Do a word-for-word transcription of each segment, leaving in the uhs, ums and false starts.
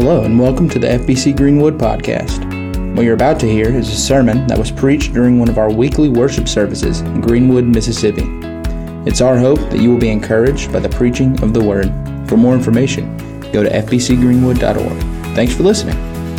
Hello and welcome to the F B C Greenwood podcast. What you're about to hear is a sermon that was preached during one of our weekly worship services in Greenwood, Mississippi. It's our hope that you will be encouraged by the preaching of the Word. For more information, go to f b c greenwood dot org. Thanks for listening.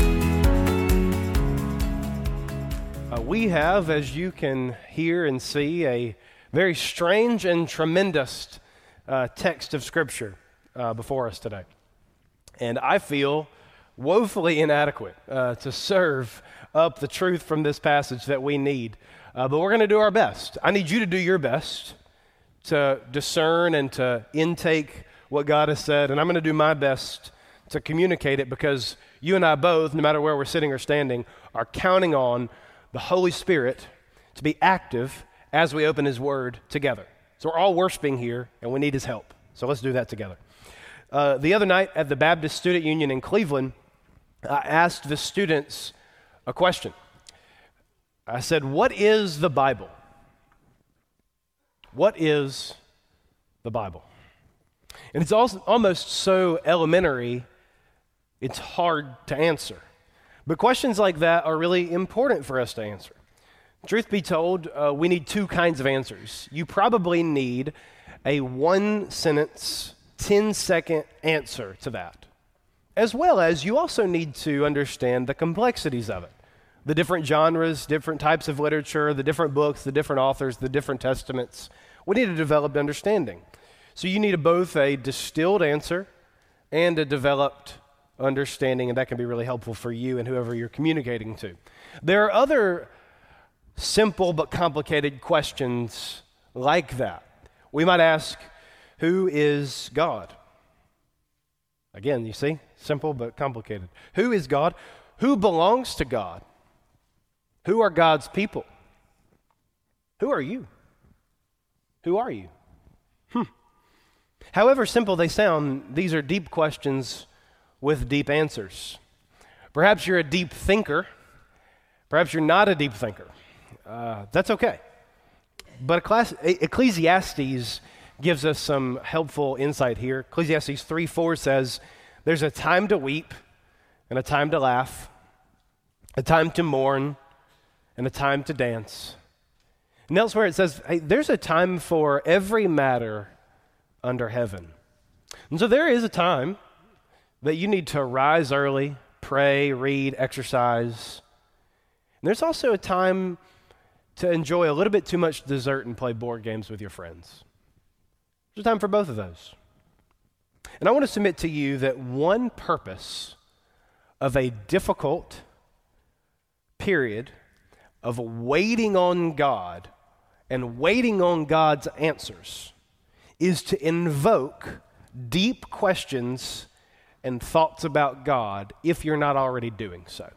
Uh, we have, as you can hear and see, a very strange and tremendous uh, text of Scripture uh, before us today. And I feel woefully inadequate uh, to serve up the truth from this passage that we need. Uh, but we're going to do our best. I need you to do your best to discern and to intake what God has said. And I'm going to do my best to communicate it, because you and I both, no matter where we're sitting or standing, are counting on the Holy Spirit to be active as we open His Word together. So we're all worshiping here, and we need His help. So let's do that together. Uh, the other night at the Baptist Student Union in Cleveland, I asked the students a question. I said, what is the Bible? What is the Bible? And it's also almost so elementary, it's hard to answer. But questions like that are really important for us to answer. Truth be told, uh, we need two kinds of answers. You probably need a one-sentence, ten-second answer to that, as well as you also need to understand the complexities of it, the different genres, different types of literature, the different books, the different authors, the different testaments. We need a developed understanding. So you need a, both a distilled answer and a developed understanding, and that can be really helpful for you and whoever you're communicating to. There are other simple but complicated questions like that. We might ask, who is God? Again, you see, simple but complicated. Who is God? Who belongs to God? Who are God's people? Who are you? Who are you? Hmm. However simple they sound, these are deep questions with deep answers. Perhaps you're a deep thinker. Perhaps you're not a deep thinker. Uh, that's okay. But Ecclesiastes gives us some helpful insight here. Ecclesiastes three four says, there's a time to weep and a time to laugh, a time to mourn and a time to dance. And elsewhere it says, hey, there's a time for every matter under heaven. And so there is a time that you need to rise early, pray, read, exercise. And there's also a time to enjoy a little bit too much dessert and play board games with your friends. There's time for both of those. And I want to submit to you that one purpose of a difficult period of waiting on God and waiting on God's answers is to invoke deep questions and thoughts about God if you're not already doing so.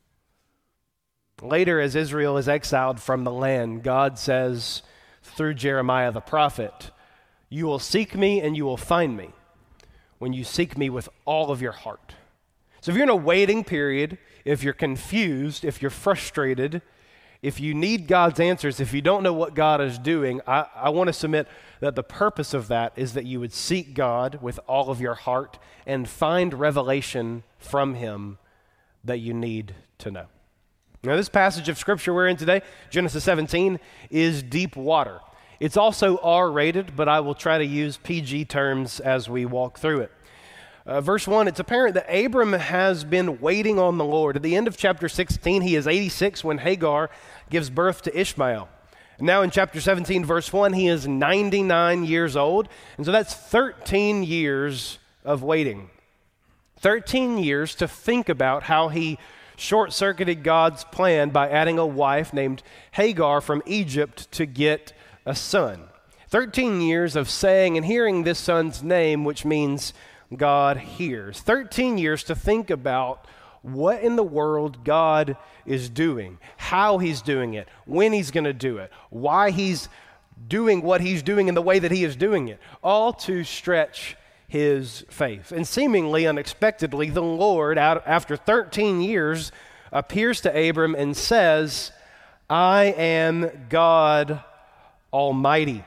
Later, as Israel is exiled from the land, God says through Jeremiah the prophet, you will seek me and you will find me when you seek me with all of your heart. So if you're in a waiting period, if you're confused, if you're frustrated, if you need God's answers, if you don't know what God is doing, I, I want to submit that the purpose of that is that you would seek God with all of your heart and find revelation from Him that you need to know. Now, this passage of Scripture we're in today, Genesis seventeen, is deep water. It's also R-rated, but I will try to use P G terms as we walk through it. Uh, verse one, it's apparent that Abram has been waiting on the Lord. At the end of chapter sixteen, he is eighty-six when Hagar gives birth to Ishmael. And now in chapter seventeen, verse one, he is ninety-nine years old. And so that's thirteen years of waiting. thirteen years to think about how he short-circuited God's plan by adding a wife named Hagar from Egypt to get a son. thirteen years of saying and hearing this son's name, which means God hears. thirteen years to think about what in the world God is doing, how He's doing it, when He's going to do it, why He's doing what He's doing in the way that He is doing it, all to stretch his faith. And seemingly unexpectedly, the Lord, out after thirteen years, appears to Abram and says, I am God Almighty.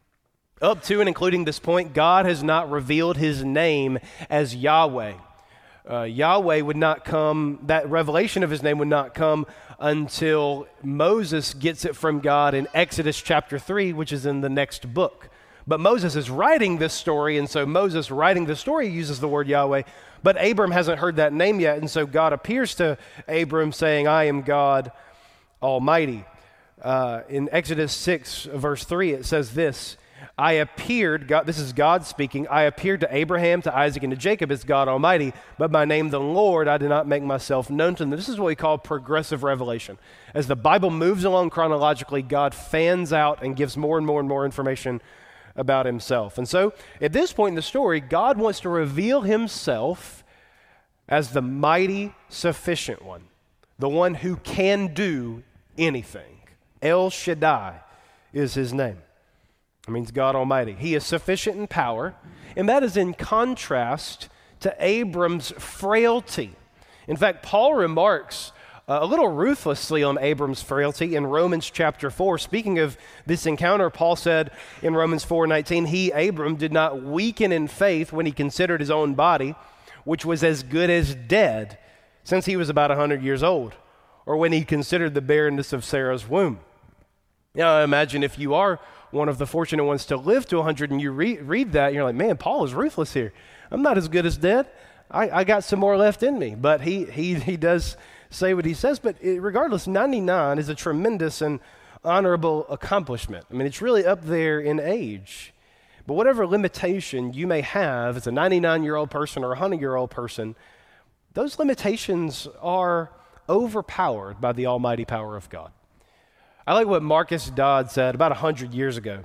Up to and including this point, God has not revealed His name as Yahweh. Uh, Yahweh would not come, that revelation of his name would not come until Moses gets it from God in Exodus chapter three, which is in the next book. But Moses is writing this story, and so Moses writing the story uses the word Yahweh, but Abram hasn't heard that name yet, and so God appears to Abram saying, I am God Almighty. Uh, in Exodus six, verse three, it says this, I appeared, God, this is God speaking, I appeared to Abraham, to Isaac, and to Jacob as God Almighty, but by name the Lord I did not make myself known to them. This is what we call progressive revelation. As the Bible moves along chronologically, God fans out and gives more and more and more information about himself. And so, at this point in the story, God wants to reveal himself as the mighty, sufficient one, the one who can do anything. El Shaddai is his name. It means God Almighty. He is sufficient in power, and that is in contrast to Abram's frailty. In fact, Paul remarks uh, a little ruthlessly on Abram's frailty in Romans chapter four. Speaking of this encounter, Paul said in Romans four nineteen, he, Abram, did not weaken in faith when he considered his own body, which was as good as dead, since he was about one hundred years old, or when he considered the barrenness of Sarah's womb. Now, imagine if you are one of the fortunate ones to live to one hundred, and you re- read that, and you're like, man, Paul is ruthless here. I'm not as good as dead. I, I got some more left in me. But he he he does say what he says. But it, regardless, ninety-nine is a tremendous and honorable accomplishment. I mean, it's really up there in age. But whatever limitation you may have as a ninety-nine-year-old person or a one hundred-year-old person, those limitations are overpowered by the almighty power of God. I like what Marcus Dodd said about one hundred years ago.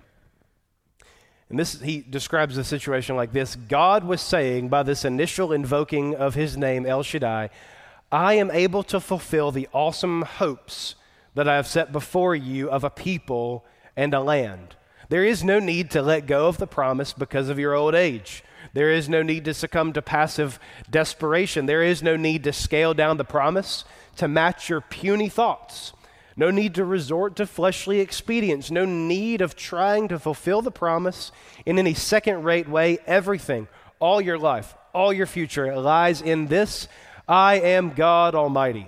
And this, he describes the situation like this. God was saying by this initial invoking of his name, El Shaddai, I am able to fulfill the awesome hopes that I have set before you of a people and a land. There is no need to let go of the promise because of your old age. There is no need to succumb to passive desperation. There is no need to scale down the promise to match your puny thoughts. No need to resort to fleshly expedients. No need of trying to fulfill the promise in any second-rate way. Everything, all your life, all your future lies in this, I am God Almighty.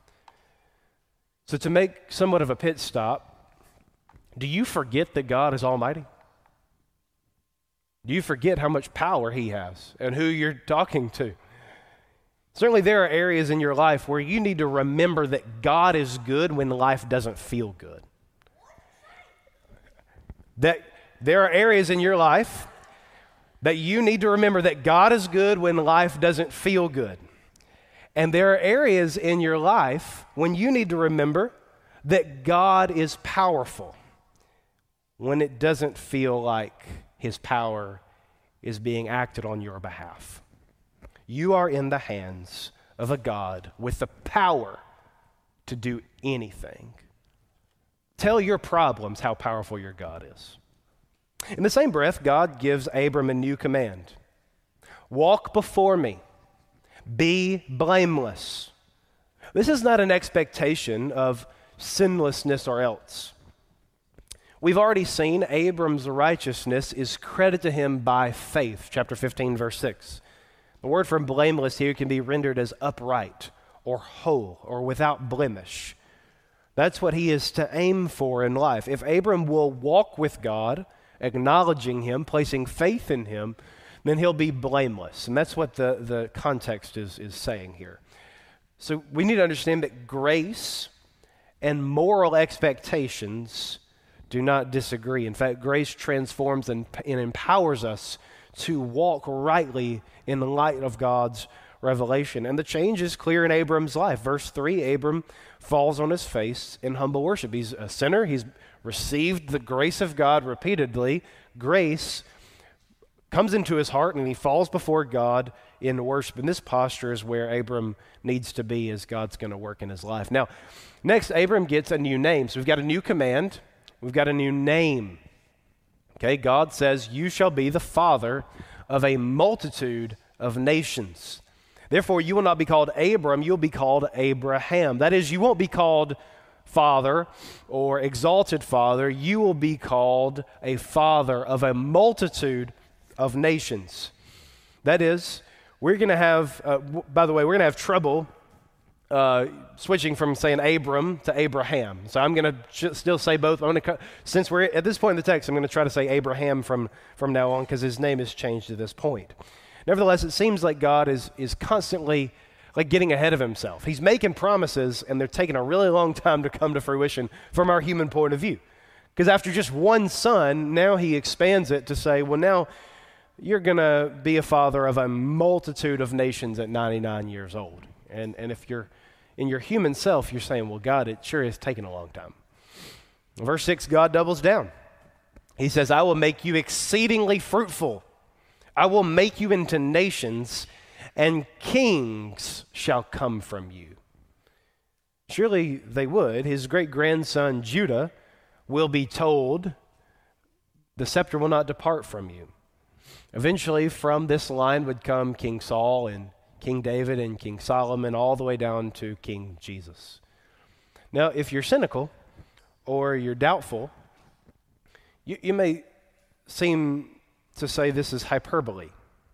So to make somewhat of a pit stop, do you forget that God is Almighty? Do you forget how much power he has and who you're talking to? Certainly there are areas in your life where you need to remember that God is good when life doesn't feel good. That there are areas in your life that you need to remember that God is good when life doesn't feel good. And there are areas in your life when you need to remember that God is powerful when it doesn't feel like his power is being acted on your behalf. You are in the hands of a God with the power to do anything. Tell your problems how powerful your God is. In the same breath, God gives Abram a new command. Walk before me. Be blameless. This is not an expectation of sinlessness or else. We've already seen Abram's righteousness is credited to him by faith, chapter fifteen, verse six. The word for blameless here can be rendered as upright or whole or without blemish. That's what he is to aim for in life. If Abram will walk with God, acknowledging him, placing faith in him, then he'll be blameless. And that's what the, the context is, is saying here. So we need to understand that grace and moral expectations do not disagree. In fact, grace transforms and, and empowers us to walk rightly in the light of God's revelation. And the change is clear in Abram's life. Verse three, Abram falls on his face in humble worship. He's a sinner. He's received the grace of God repeatedly. Grace comes into his heart and he falls before God in worship. And this posture is where Abram needs to be as God's going to work in his life. Now, next, Abram gets a new name. So we've got a new command. We've got a new name. Okay, God says, you shall be the father of a multitude of nations. Therefore, you will not be called Abram, you'll be called Abraham. That is, you won't be called father or exalted father. You will be called a father of a multitude of nations. That is, we're going to have, uh, w- by the way, we're going to have trouble uh, switching from saying Abram to Abraham. So I'm going to ch- still say both. I'm going to, co- since we're at this point in the text, I'm going to try to say Abraham from, from now on because his name has changed at this point. Nevertheless, it seems like God is, is constantly like getting ahead of himself. He's making promises and they're taking a really long time to come to fruition from our human point of view. Because after just one son, now he expands it to say, well, now you're going to be a father of a multitude of nations at ninety-nine years old. And, and if you're in your human self, you're saying, well, God, it sure is taking a long time. Verse six, God doubles down. He says, I will make you exceedingly fruitful. I will make you into nations, and kings shall come from you. Surely they would. His great-grandson Judah will be told, the scepter will not depart from you. Eventually, from this line would come King Saul and King David and King Solomon, all the way down to King Jesus. Now, if you're cynical or you're doubtful, you, you may seem to say this is hyperbole.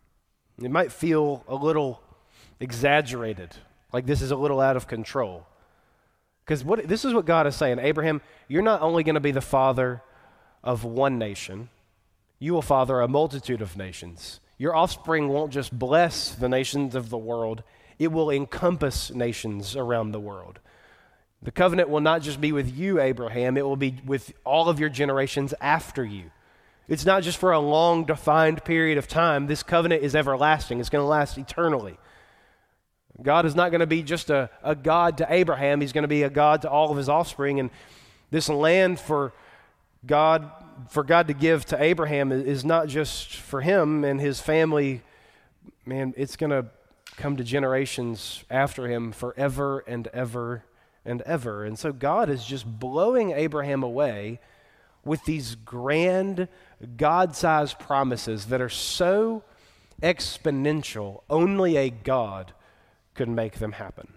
It might feel a little exaggerated, like this is a little out of control. Because what this is what God is saying, Abraham, you're not only going to be the father of one nation, you will father a multitude of nations. Your offspring won't just bless the nations of the world, it will encompass nations around the world. The covenant will not just be with you, Abraham, it will be with all of your generations after you. It's not just for a long defined period of time. This covenant is everlasting. It's going to last eternally. God is not going to be just a, a God to Abraham. He's going to be a God to all of his offspring. And this land for God, for God to give to Abraham is not just for him and his family. Man, it's going to come to generations after him forever and ever and ever. And so God is just blowing Abraham away with these grand, God-sized promises that are so exponential, only a God could make them happen.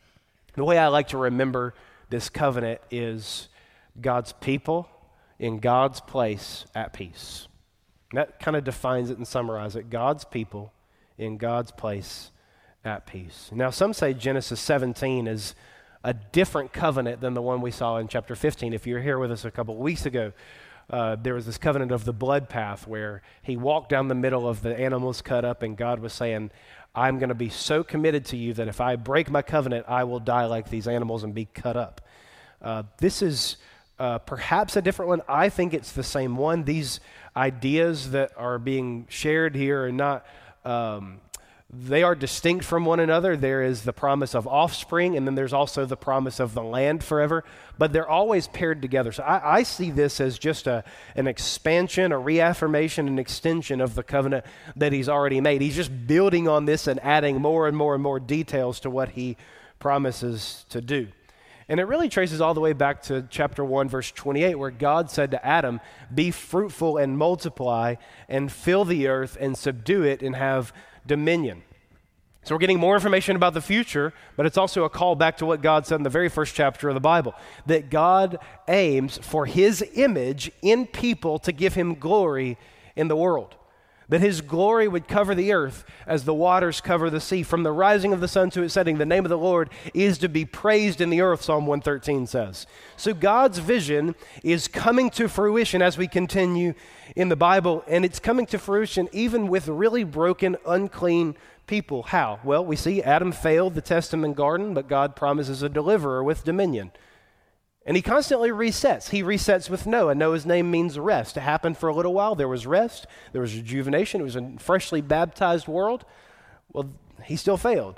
The way I like to remember this covenant is God's people in God's place at peace. And that kind of defines it and summarizes it. God's people in God's place at peace. Now, some say Genesis seventeen is a different covenant than the one we saw in chapter fifteen. If you were here with us a couple of weeks ago, uh, there was this covenant of the blood path where he walked down the middle of the animals cut up, and God was saying, I'm going to be so committed to you that if I break my covenant, I will die like these animals and be cut up. Uh, this is uh, perhaps a different one. I think it's the same one. These ideas that are being shared here are not, um, they are distinct from one another. There is the promise of offspring, and then there's also the promise of the land forever, but they're always paired together. So I, I see this as just a, an expansion, a reaffirmation, an extension of the covenant that he's already made. He's just building on this and adding more and more and more details to what he promises to do. And it really traces all the way back to chapter one, verse twenty-eight, where God said to Adam, be fruitful and multiply and fill the earth and subdue it and have dominion. So we're getting more information about the future, but it's also a call back to what God said in the very first chapter of the Bible, that God aims for his image in people to give him glory in the world, that his glory would cover the earth as the waters cover the sea. From the rising of the sun to its setting, the name of the Lord is to be praised in the earth, Psalm one thirteen says. So God's vision is coming to fruition as we continue in the Bible, and it's coming to fruition even with really broken, unclean people. How? Well, we see Adam failed the test in the garden, but God promises a deliverer with dominion. And he constantly resets. He resets with Noah. Noah's name means rest. It happened for a little while. There was rest. There was rejuvenation. It was a freshly baptized world. Well, he still failed.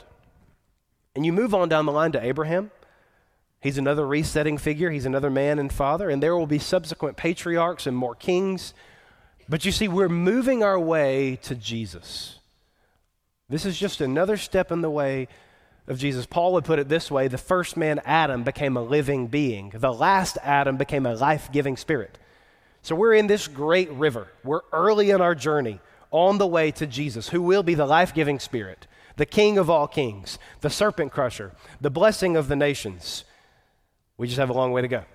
And you move on down the line to Abraham. He's another resetting figure. He's another man and father. And there will be subsequent patriarchs and more kings. But you see, we're moving our way to Jesus. This is just another step in the way of Jesus. Paul would put it this way: the first man, Adam, became a living being. The last Adam became a life-giving spirit. So we're in this great river. We're early in our journey on the way to Jesus, who will be the life-giving spirit, the King of all kings, the serpent crusher, the blessing of the nations. We just have a long way to go.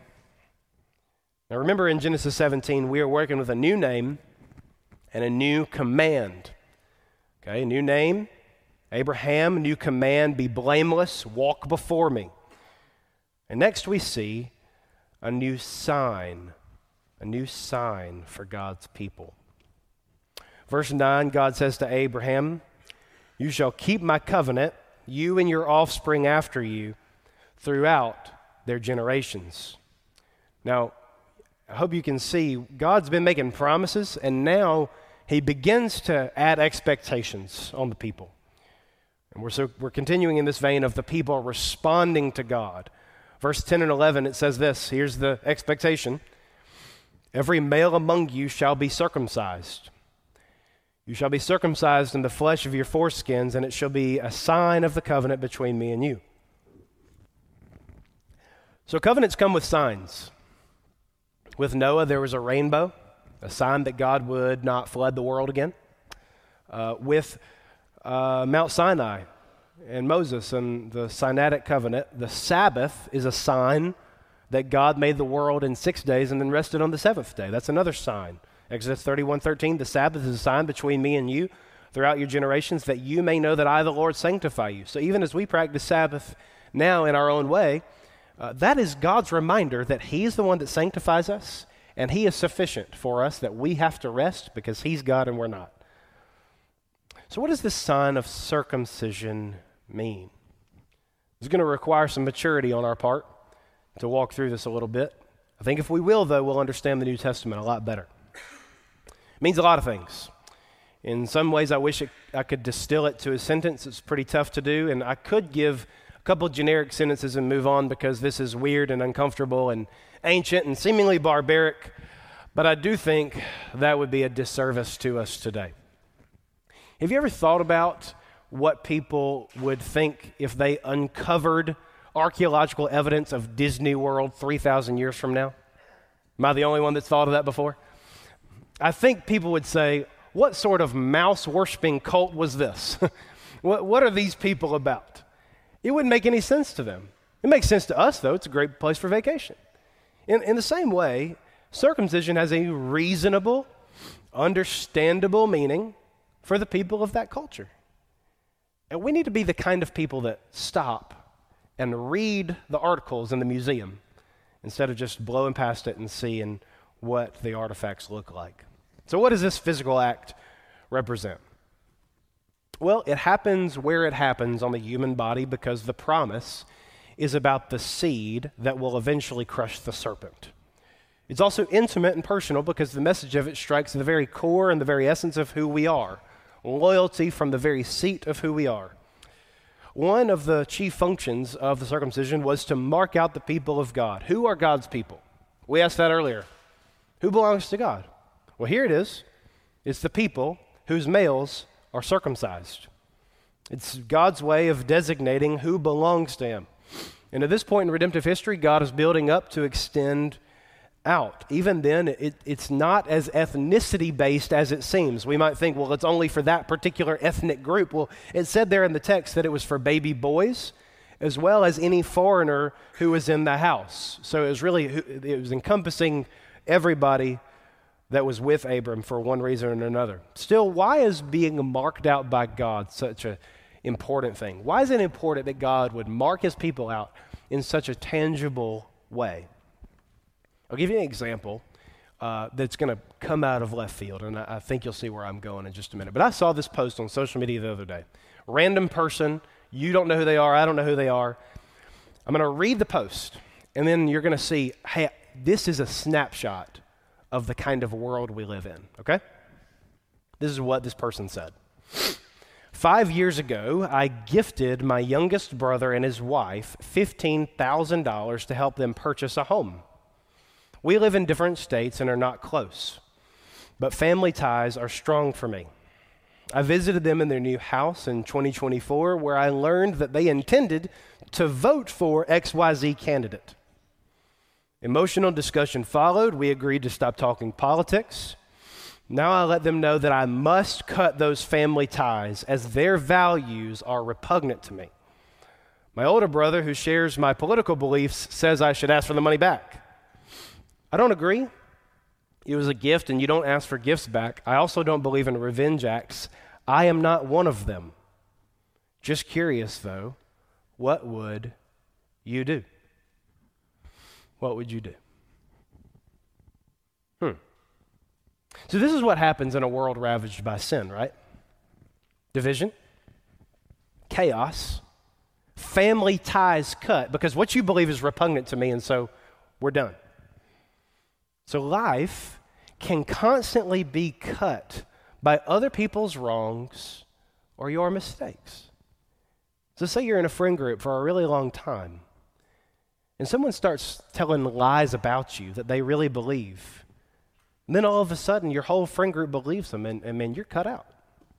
Now remember, in Genesis seventeen, we are working with a new name and a new command. Okay, a new name Abraham, new command, be blameless, walk before me. And next we see a new sign, a new sign for God's people. Verse nine, God says to Abraham, you shall keep my covenant, you and your offspring after you, throughout their generations. Now, I hope you can see God's been making promises, and now he begins to add expectations on the people. And we're, so, we're continuing in this vein of the people responding to God. Verse ten and eleven, it says this, here's the expectation. Every male among you shall be circumcised. You shall be circumcised in the flesh of your foreskins, and it shall be a sign of the covenant between me and you. So covenants come with signs. With Noah, there was a rainbow, a sign that God would not flood the world again. Uh, with uh, Mount Sinai and Moses and the Sinaitic covenant, the Sabbath is a sign that God made the world in six days and then rested on the seventh day. That's another sign. Exodus thirty-one thirteen, the Sabbath is a sign between me and you throughout your generations, that you may know that I, the Lord, sanctify you. So even as we practice Sabbath now in our own way, uh, that is God's reminder that he is the one that sanctifies us, and he is sufficient for us, that we have to rest because he's God and we're not. So what does this sign of circumcision mean? It's going to require some maturity on our part to walk through this a little bit. I think if we will, though, we'll understand the New Testament a lot better. It means a lot of things. In some ways, I wish it, I could distill it to a sentence. It's pretty tough to do, and I could give a couple of generic sentences and move on because this is weird and uncomfortable and ancient and seemingly barbaric, but I do think that would be a disservice to us today. Have you ever thought about what people would think if they uncovered archaeological evidence of Disney World three thousand years from now? Am I the only one that's thought of that before? I think people would say, what sort of mouse-worshipping cult was this? what, what are these people about? It wouldn't make any sense to them. It makes sense to us, though. It's a great place for vacation. In, in the same way, circumcision has a reasonable, understandable meaning for the people of that culture. And we need to be the kind of people that stop and read the articles in the museum instead of just blowing past it and seeing what the artifacts look like. So what does this physical act represent? Well, it happens where it happens on the human body because the promise is about the seed that will eventually crush the serpent. It's also intimate and personal because the message of it strikes the very core and the very essence of who we are. Loyalty from the very seat of who we are. One of the chief functions of the circumcision was to mark out the people of God. Who are God's people? We asked that earlier. Who belongs to God? Well, here it is. It's the people whose males are circumcised. It's God's way of designating who belongs to him. And at this point in redemptive history, God is building up to extend out. Even then, it, it's not as ethnicity-based as it seems. We might think, well, it's only for that particular ethnic group. Well, it said there in the text that it was for baby boys as well as any foreigner who was in the house. So it was really, it was encompassing everybody that was with Abram for one reason or another. Still, why is being marked out by God such an important thing? Why is it important that God would mark his people out in such a tangible way? I'll give you an example uh, that's going to come out of left field, and I, I think you'll see where I'm going in just a minute. But I saw this post on social media the other day. Random person, you don't know who they are, I don't know who they are. I'm going to read the post, and then you're going to see, hey, this is a snapshot of the kind of world we live in, okay? This is what this person said. Five years ago, I gifted my youngest brother and his wife fifteen thousand dollars to help them purchase a home. We live in different states and are not close, but family ties are strong for me. I visited them in their new house in twenty twenty-four, where I learned that they intended to vote for X Y Z candidate. Emotional discussion followed. We agreed to stop talking politics. Now I let them know that I must cut those family ties as their values are repugnant to me. My older brother, who shares my political beliefs, says I should ask for the money back. I don't agree. It was a gift, and you don't ask for gifts back. I also don't believe in revenge acts. I am not one of them. Just curious, though, what would you do? What would you do? Hmm. So this is what happens in a world ravaged by sin, right? Division, chaos, family ties cut, because what you believe is repugnant to me, and so we're done. So life can constantly be cut by other people's wrongs or your mistakes. So say you're in a friend group for a really long time, and someone starts telling lies about you that they really believe. And then all of a sudden, your whole friend group believes them, and, and man, you're cut out.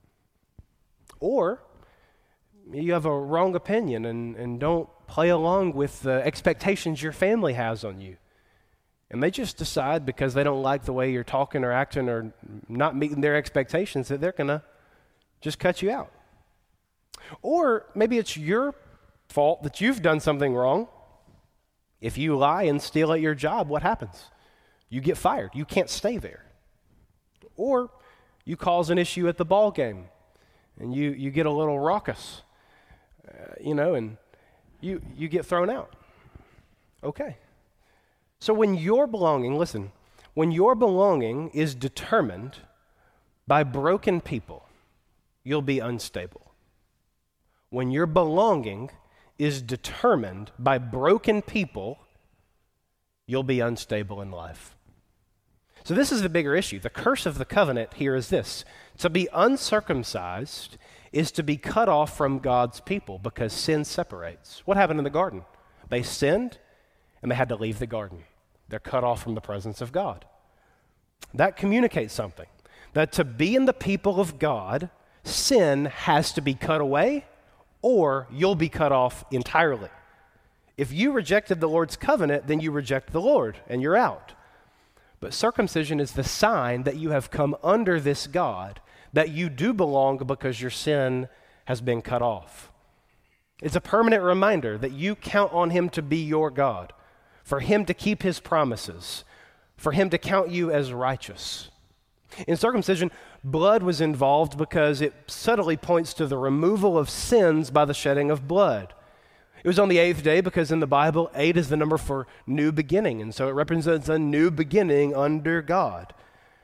Or you have a wrong opinion and, and don't play along with the expectations your family has on you. And they just decide, because they don't like the way you're talking or acting or not meeting their expectations, that they're going to just cut you out. Or maybe it's your fault that you've done something wrong. If you lie and steal at your job, what happens? You get fired. You can't stay there. Or you cause an issue at the ball game, and you, you get a little raucous, uh, you know, and you, you get thrown out. Okay. So when your belonging, listen, when your belonging is determined by broken people, you'll be unstable. When your belonging is determined by broken people, you'll be unstable in life. So this is the bigger issue. The curse of the covenant here is this: to be uncircumcised is to be cut off from God's people, because sin separates. What happened in the garden? They sinned and they had to leave the garden. They're cut off from the presence of God. That communicates something, that to be in the people of God, sin has to be cut away, or you'll be cut off entirely. If you rejected the Lord's covenant, then you reject the Lord, and you're out. But circumcision is the sign that you have come under this God, that you do belong because your sin has been cut off. It's a permanent reminder that you count on Him to be your God, for Him to keep His promises, for Him to count you as righteous. In circumcision, blood was involved because it subtly points to the removal of sins by the shedding of blood. It was on the eighth day because in the Bible, eight is the number for new beginning, and so it represents a new beginning under God.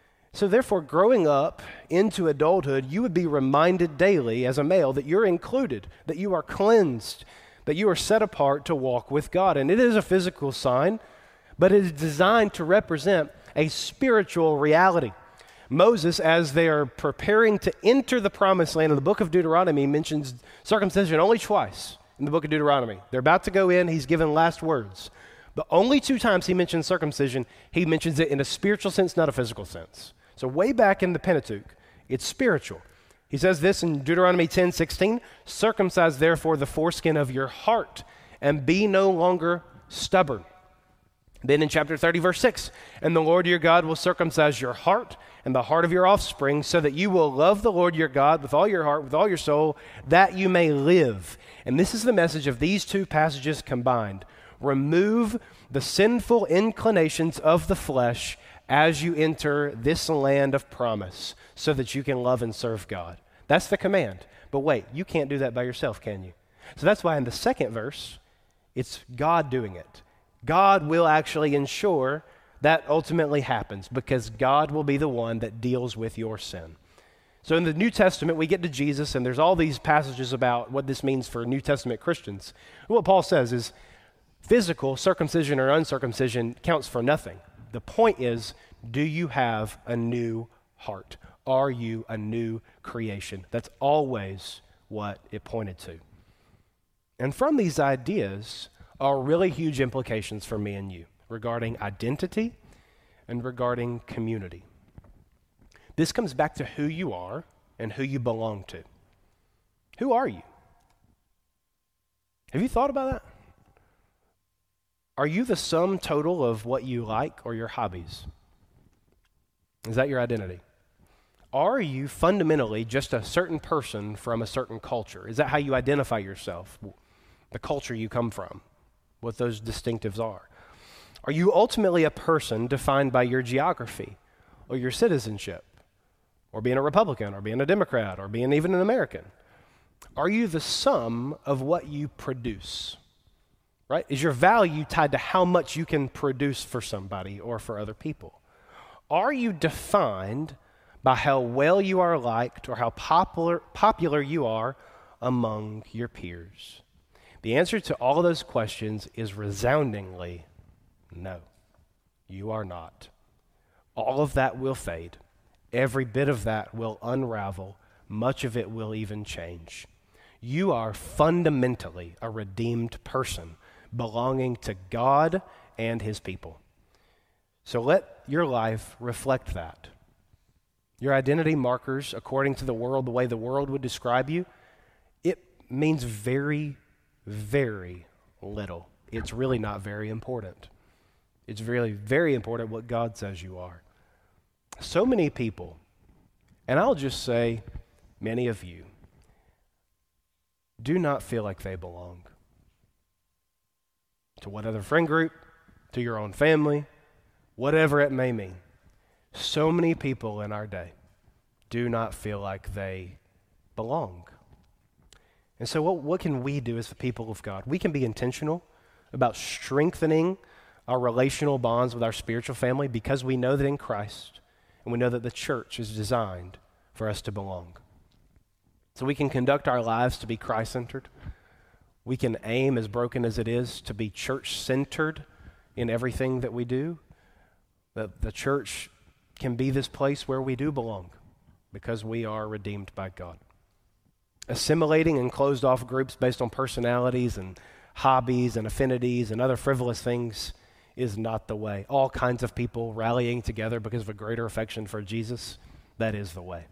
So therefore, growing up into adulthood, you would be reminded daily as a male that you're included, that you are cleansed, that you are set apart to walk with God. And it is a physical sign, but it is designed to represent a spiritual reality. Moses, as they are preparing to enter the promised land, in the book of Deuteronomy, mentions circumcision only twice in the book of Deuteronomy. They're about to go in. He's given last words. But only two times he mentions circumcision, he mentions it in a spiritual sense, not a physical sense. So way back in the Pentateuch, it's spiritual. He says this in Deuteronomy ten sixteen, "Circumcise therefore the foreskin of your heart, and be no longer stubborn." Then in chapter thirty, verse six, "And the Lord your God will circumcise your heart and the heart of your offspring, so that you will love the Lord your God with all your heart, with all your soul, that you may live." And this is the message of these two passages combined. Remove the sinful inclinations of the flesh as you enter this land of promise, so that you can love and serve God. That's the command. But wait, you can't do that by yourself, can you? So that's why in the second verse, it's God doing it. God will actually ensure that ultimately happens, because God will be the one that deals with your sin. So in the New Testament, we get to Jesus, and there's all these passages about what this means for New Testament Christians. And what Paul says is physical circumcision or uncircumcision counts for nothing. The point is, do you have a new heart? Are you a new creation? That's always what it pointed to. And from these ideas are really huge implications for me and you regarding identity and regarding community. This comes back to who you are and who you belong to. Who are you? Have you thought about that? Are you the sum total of what you like or your hobbies? Is that your identity? Are you fundamentally just a certain person from a certain culture? Is that how you identify yourself? The culture you come from, what those distinctives are. Are you ultimately a person defined by your geography or your citizenship, or being a Republican, or being a Democrat, or being even an American? Are you the sum of what you produce? Right? Is your value tied to how much you can produce for somebody or for other people? Are you defined by how well you are liked or how popular, popular you are among your peers? The answer to all of those questions is resoundingly no. You are not. All of that will fade. Every bit of that will unravel. Much of it will even change. You are fundamentally a redeemed person belonging to God and his people. So let your life reflect that. Your identity markers, according to the world, the way the world would describe you, it means very, very little. It's really not very important. It's really very important what God says you are. So many people, and I'll just say many of you, do not feel like they belong. To what other friend group, to your own family, whatever it may mean. So many people in our day do not feel like they belong. And so what, what can we do as the people of God? We can be intentional about strengthening our relational bonds with our spiritual family because we know that in Christ, and we know that the church is designed for us to belong. So we can conduct our lives to be Christ-centered. We can aim, as broken as it is, to be church-centered in everything that we do. The, the church can be this place where we do belong because we are redeemed by God. Assimilating and closed-off groups based on personalities and hobbies and affinities and other frivolous things is not the way. All kinds of people rallying together because of a greater affection for Jesus, that is the way.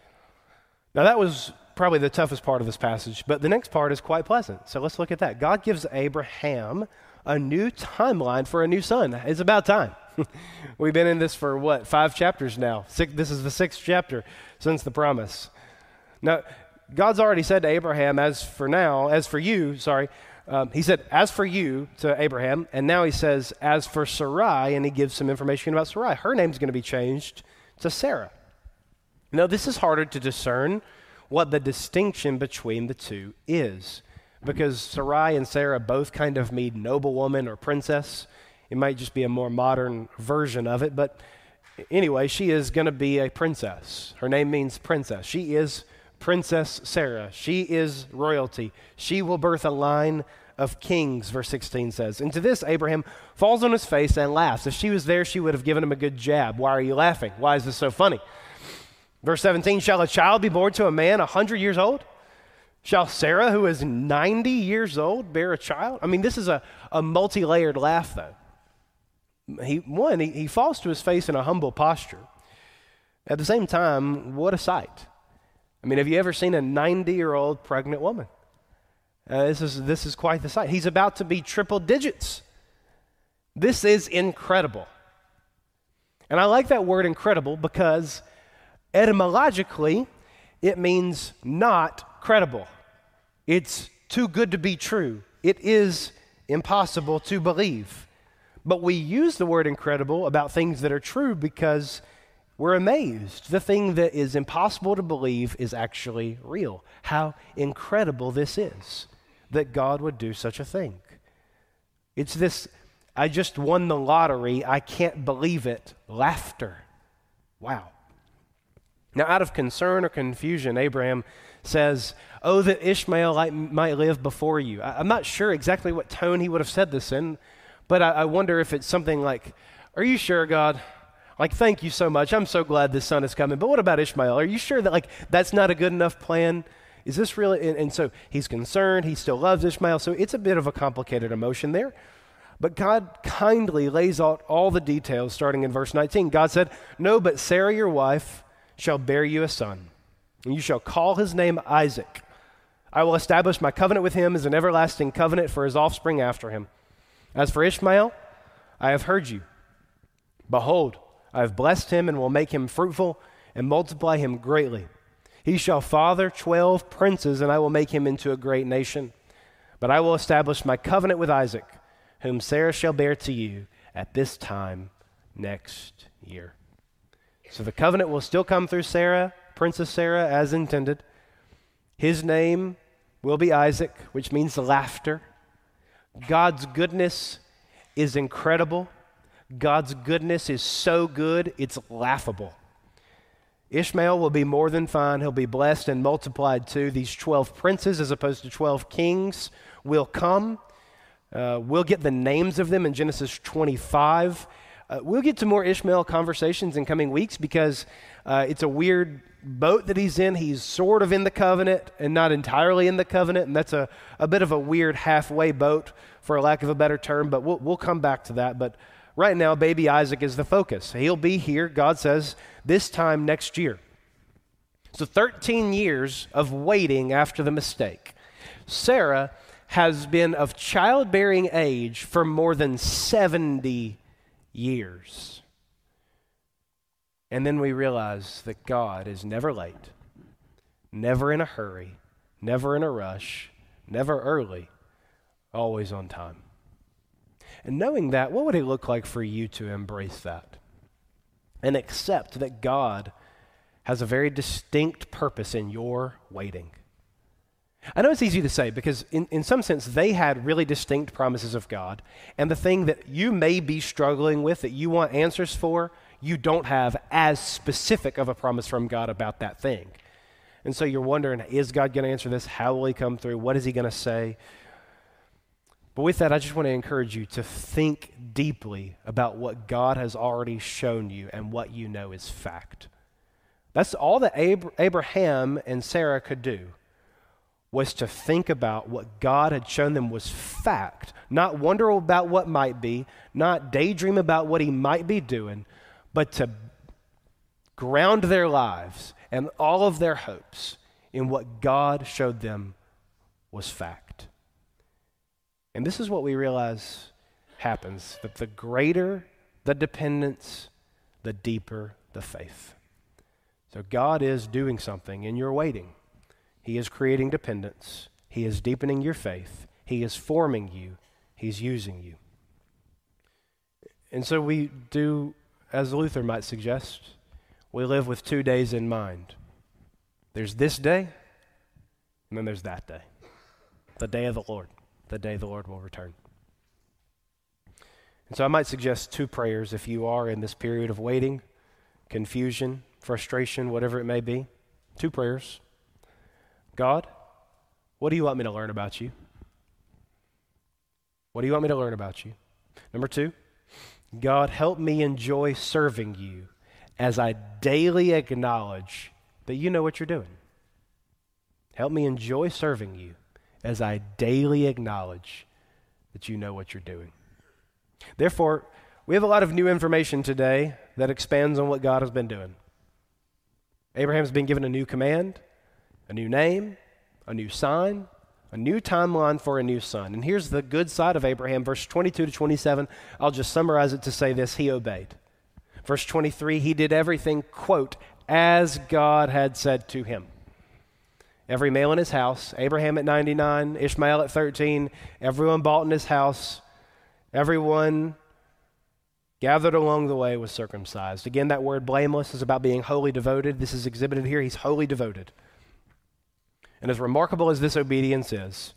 Now that was probably the toughest part of this passage, but the next part is quite pleasant. So let's look at that. God gives Abraham a new timeline for a new son. It's about time. We've been in this for what, five chapters now. Six, this is the sixth chapter since the promise. Now, God's already said to Abraham, as for now, as for you, sorry, um, he said, as for you to Abraham, and now he says, as for Sarai, and he gives some information about Sarai. Her name's going to be changed to Sarah. Now, this is harder to discern what the distinction between the two is, because Sarai and Sarah both kind of mean noblewoman or princess. It might just be a more modern version of it, but anyway, she is going to be a princess. Her name means princess. She is Princess Sarah. She is royalty. She will birth a line of kings, verse sixteen says. And to this, Abraham falls on his face and laughs. If she was there, she would have given him a good jab. Why are you laughing? Why is this so funny? Verse seventeen, shall a child be born to a man a hundred years old? Shall Sarah, who is ninety years old, bear a child? I mean, this is a, a multi-layered laugh, though. He, one, he, he falls to his face in a humble posture. At the same time, what a sight. I mean, have you ever seen a ninety-year-old pregnant woman? Uh, this is this is quite the sight. He's about to be triple digits. This is incredible. And I like that word incredible because etymologically, it means not credible. It's too good to be true. It is impossible to believe. But we use the word incredible about things that are true because we're amazed. The thing that is impossible to believe is actually real. How incredible this is that God would do such a thing. It's this, I just won the lottery, I can't believe it, laughter. Wow. Now, out of concern or confusion, Abraham says, oh, that Ishmael might live before you. I'm not sure exactly what tone he would have said this in, but I wonder if it's something like, are you sure, God? Like, thank you so much. I'm so glad this son is coming. But what about Ishmael? Are you sure that, like, that's not a good enough plan? Is this really? And, and so he's concerned. He still loves Ishmael. So it's a bit of a complicated emotion there. But God kindly lays out all the details starting in verse nineteen. God said, no, but Sarah, your wife, shall bear you a son, and you shall call his name Isaac. I will establish my covenant with him as an everlasting covenant for his offspring after him. As for Ishmael, I have heard you. Behold, I have blessed him and will make him fruitful and multiply him greatly. He shall father twelve princes, and I will make him into a great nation. But I will establish my covenant with Isaac, whom Sarah shall bear to you at this time next year. So the covenant will still come through Sarah, Princess Sarah, as intended. His name will be Isaac, which means laughter. God's goodness is incredible. God's goodness is so good, it's laughable. Ishmael will be more than fine. He'll be blessed and multiplied too. These twelve princes, as opposed to twelve kings, will come. Uh, we'll get the names of them in Genesis twenty-five. Uh, we'll get to more Ishmael conversations in coming weeks because uh, it's a weird boat that he's in. He's sort of in the covenant and not entirely in the covenant, and that's a, a bit of a weird halfway boat, for lack of a better term, but we'll, we'll come back to that. But right now, baby Isaac is the focus. He'll be here, God says, this time next year. So thirteen years of waiting after the mistake. Sarah has been of childbearing age for more than seventy years. And then we realize that God is never late, never in a hurry, never in a rush, never early, always on time. And knowing that, what would it look like for you to embrace that and accept that God has a very distinct purpose in your waiting? I know it's easy to say because in, in some sense they had really distinct promises of God, and the thing that you may be struggling with that you want answers for, you don't have as specific of a promise from God about that thing. And so you're wondering, is God going to answer this? How will he come through? What is he going to say? But with that, I just want to encourage you to think deeply about what God has already shown you and what you know is fact. That's all that Ab- Abraham and Sarah could do, was to think about what God had shown them was fact, not wonder about what might be, not daydream about what he might be doing, but to ground their lives and all of their hopes in what God showed them was fact. And this is what we realize happens, that the greater the dependence, the deeper the faith. So God is doing something in your waiting. He is creating dependence. He is deepening your faith. He is forming you. He's using you. And so we do, as Luther might suggest, we live with two days in mind. There's this day, and then there's that day, the day of the Lord, the day the Lord will return. And so I might suggest two prayers if you are in this period of waiting, confusion, frustration, whatever it may be. Two prayers. God, what do you want me to learn about you? What do you want me to learn about you? Number two, God, help me enjoy serving you as I daily acknowledge that you know what you're doing. Help me enjoy serving you as I daily acknowledge that you know what you're doing. Therefore, we have a lot of new information today that expands on what God has been doing. Abraham's been given a new command, a new name, a new sign, a new timeline for a new son. And here's the good side of Abraham, verse twenty-two to twenty-seven. I'll just summarize it to say this: he obeyed. Verse twenty-three, he did everything, quote, as God had said to him. Every male in his house, Abraham at ninety-nine, Ishmael at thirteen, everyone bought in his house, everyone gathered along the way was circumcised. Again, that word blameless is about being wholly devoted. This is exhibited here. He's wholly devoted. And as remarkable as this obedience is,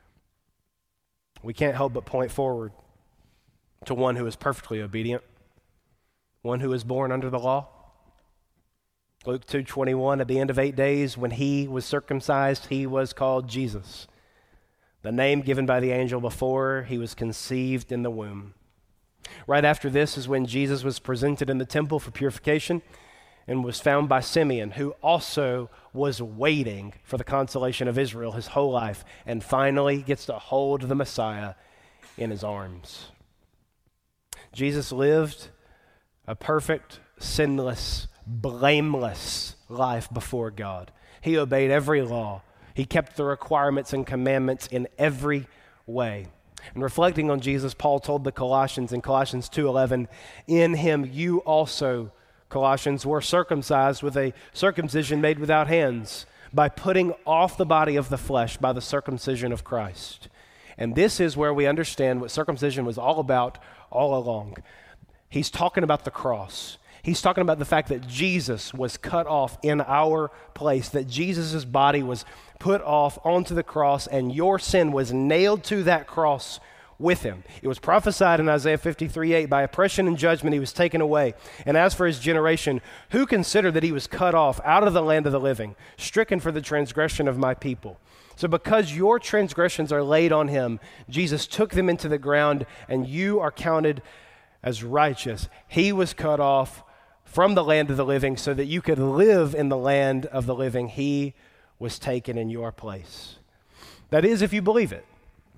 we can't help but point forward to one who is perfectly obedient, one who is born under the law. Luke two twenty-one, at the end of eight days, when he was circumcised, he was called Jesus, the name given by the angel before he was conceived in the womb. Right after this is when Jesus was presented in the temple for purification and was found by Simeon, who also was waiting for the consolation of Israel his whole life, and finally gets to hold the Messiah in his arms. Jesus lived a perfect, sinless, blameless life before God. He obeyed every law. He kept the requirements and commandments in every way. And reflecting on Jesus, Paul told the Colossians in Colossians two eleven, in him you also, Colossians, were circumcised with a circumcision made without hands, by putting off the body of the flesh by the circumcision of Christ. And this is where we understand what circumcision was all about all along. He's talking about the cross. He's talking about the fact that Jesus was cut off in our place, that Jesus' body was put off onto the cross, and your sin was nailed to that cross with him. It was prophesied in Isaiah fifty-three eight, by oppression and judgment he was taken away. And as for his generation, who considered that he was cut off out of the land of the living, stricken for the transgression of my people? So because your transgressions are laid on him, Jesus took them into the ground, and you are counted as righteous. He was cut off from the land of the living so that you could live in the land of the living. He was taken in your place. That is, if you believe it.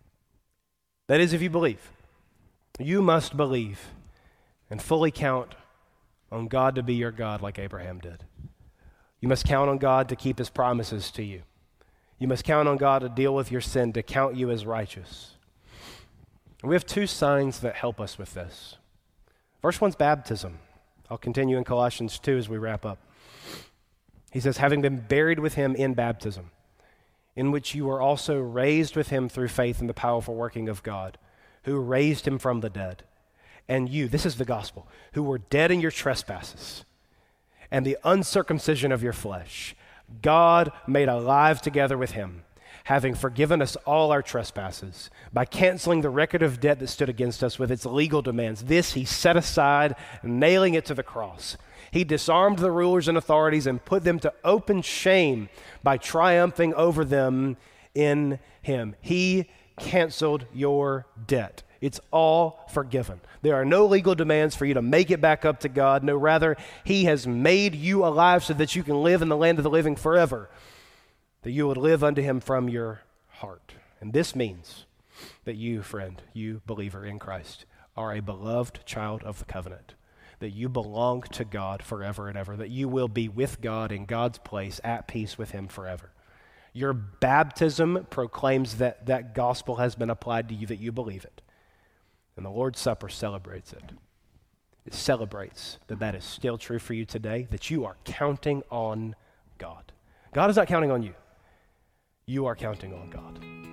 That is, if you believe. You must believe and fully count on God to be your God like Abraham did. You must count on God to keep his promises to you. You must count on God to deal with your sin, to count you as righteous. And we have two signs that help us with this. First one's baptism. I'll continue in Colossians two as we wrap up. He says, having been buried with him in baptism, in which you were also raised with him through faith in the powerful working of God, who raised him from the dead. And you, this is the gospel, who were dead in your trespasses and the uncircumcision of your flesh, God made alive together with him, having forgiven us all our trespasses by canceling the record of debt that stood against us with its legal demands. This he set aside, nailing it to the cross. He disarmed the rulers and authorities and put them to open shame by triumphing over them in him. He canceled your debt. It's all forgiven. There are no legal demands for you to make it back up to God. No, rather, he has made you alive so that you can live in the land of the living forever, that you would live unto him from your heart. And this means that you, friend, you believer in Christ, are a beloved child of the covenant, that you belong to God forever and ever, that you will be with God in God's place at peace with him forever. Your baptism proclaims that that gospel has been applied to you, that you believe it. And the Lord's Supper celebrates it. It celebrates that that is still true for you today, that you are counting on God. God is not counting on you. You are counting on God.